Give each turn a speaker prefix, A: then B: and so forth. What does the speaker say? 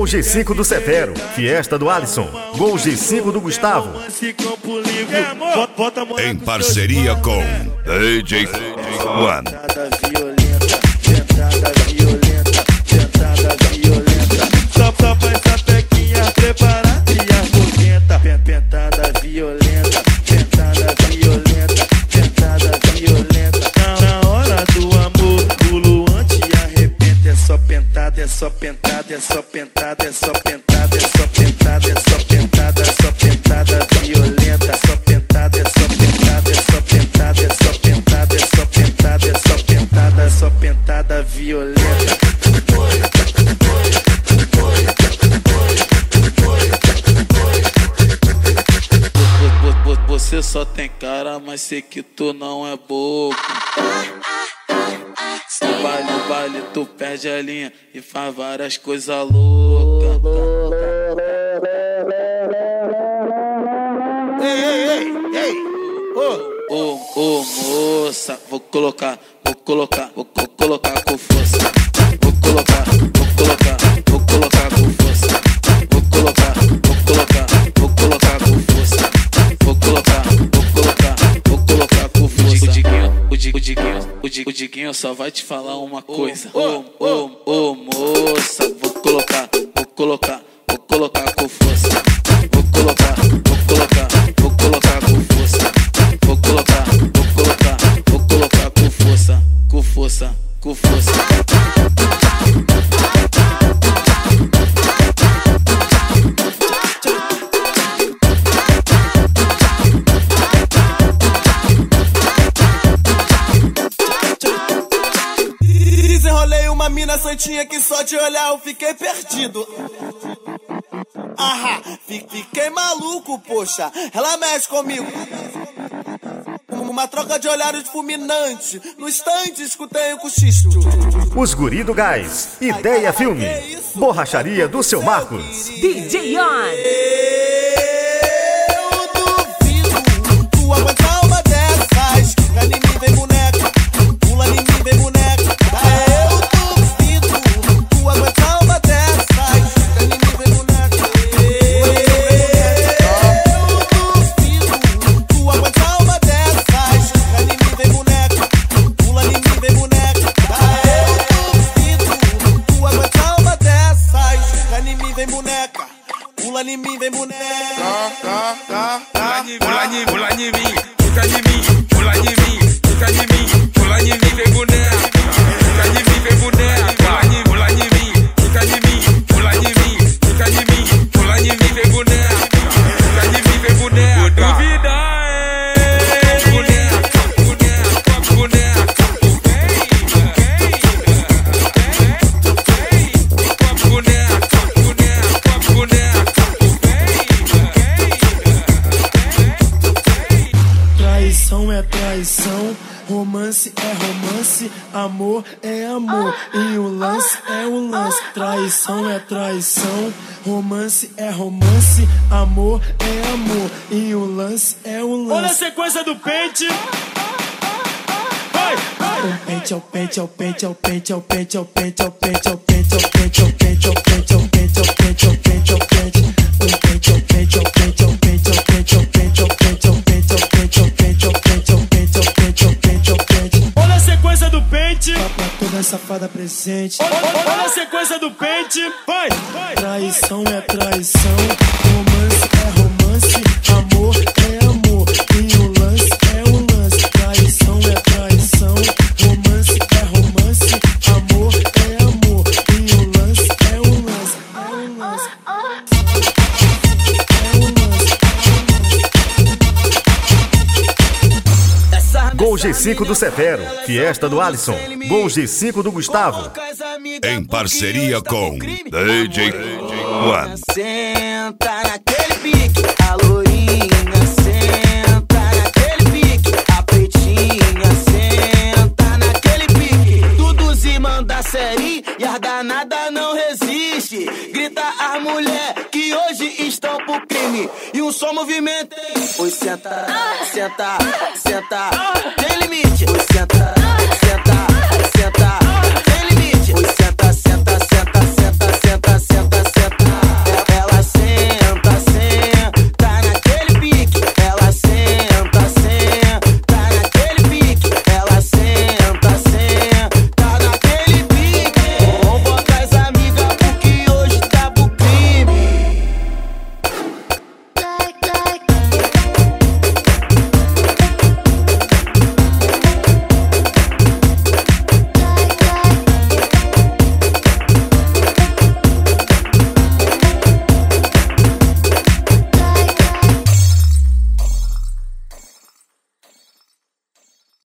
A: G5 do Severo, Fiesta do Alisson, Gol G5 do Gustavo.
B: Em parceria com DJ One.
C: Só pra essa pequinha preparada e arrogenta. Pentada violenta, pentada violenta, pentada violenta. Na hora do amor, o Luan te arrebenta. É só pentada, é só pentada, é só pentada, é só pentada, é só pentada, é só pentada, é só pentada violenta. Só pentada, é só pentada, é só pentada, é só pentada, é só pentada, é só pentada, é só pentada violenta. Você só tem cara, mas sei que tu não é boca. No baile tu perde a linha e faz várias coisas loucas. Ei, ô moça, vou colocar com força. Vou colocar com força. Vou colocar com força. Vou colocar com força. O Diguinho só vai te falar uma coisa. Ô moça, vou colocar com força. Vou colocar com força. Vou colocar com força.
D: Desenrolei uma mina santinha que só de olhar eu fiquei perdido. Fiquei maluco, poxa, ela mexe comigo. Uma troca de olhares fulminante. No instante escutei o cochicho.
A: Os Guri do Gás, Ideia Filme, Borracharia do Seu Marcos.
E: DJ On.
D: Eu duvido tu aguentar uma dessas. Pra em mim vem boneca, pula em mim vem boneca. Eu duvido tu aguentar uma dessas. Pra em mim vem boneca. Eu duvido tu aguentar uma dessas. Pra em mim vem boneca, pula em mim vem boneca. Eu duvido tu aguentar uma dessas. Pra em mim vem boneca, pula em mim vem boneca.
F: Pula em mim, fica em mim, pula em mim, fica em mim, pula em mim, vem boneca, fica em mim, vem boneca, pula em mim, fica em mim, pula em mim, fica em mim, pula em mim, vem boneca, fica em mim, vem boneca. Duvida é boneca,
D: Traição é traição, romance é romance, amor é amor, e o lance é o lance. Traição é traição, romance é romance, amor é amor, e o lance é o lance.
C: Olha a sequência do pente. Vai!
D: O pente é o pente, é o pente, é o pente, é o pente, é o pente, é o pente, é o pente, é o pente, é o pente, é o pente, é o pente, é o pente, é o pente, é o pente. O pente é o pente, é o pente, é o pente, é o pente, é o pente, é o pente, é o pente, é o pente, é o pente, é o pente, é o pente, é o pente, é o pente, é o pente.
C: Olha a sequência do pente.
D: Pra toda safada presente.
C: Olha a sequência do pente. Vai!
D: Traição é traição, romance é romance, amor é amor, e o lance é o lance. Traição é traição, romance é romance, amor é amor, e o lance é o lance. É o lance.
A: Gol G5 do Severo, Fiesta do Alisson, Gol G5 do Gustavo.
B: Em parceria com DJ One.
G: Senta naquele pique, a lourinha. Senta naquele pique, a pretinha. Senta naquele pique, tudo se manda série e a danada não resiste. Grita as mulher que hoje estão pro crime e um só movimento. Oi, senta, senta, senta, tem limite. Oi, senta,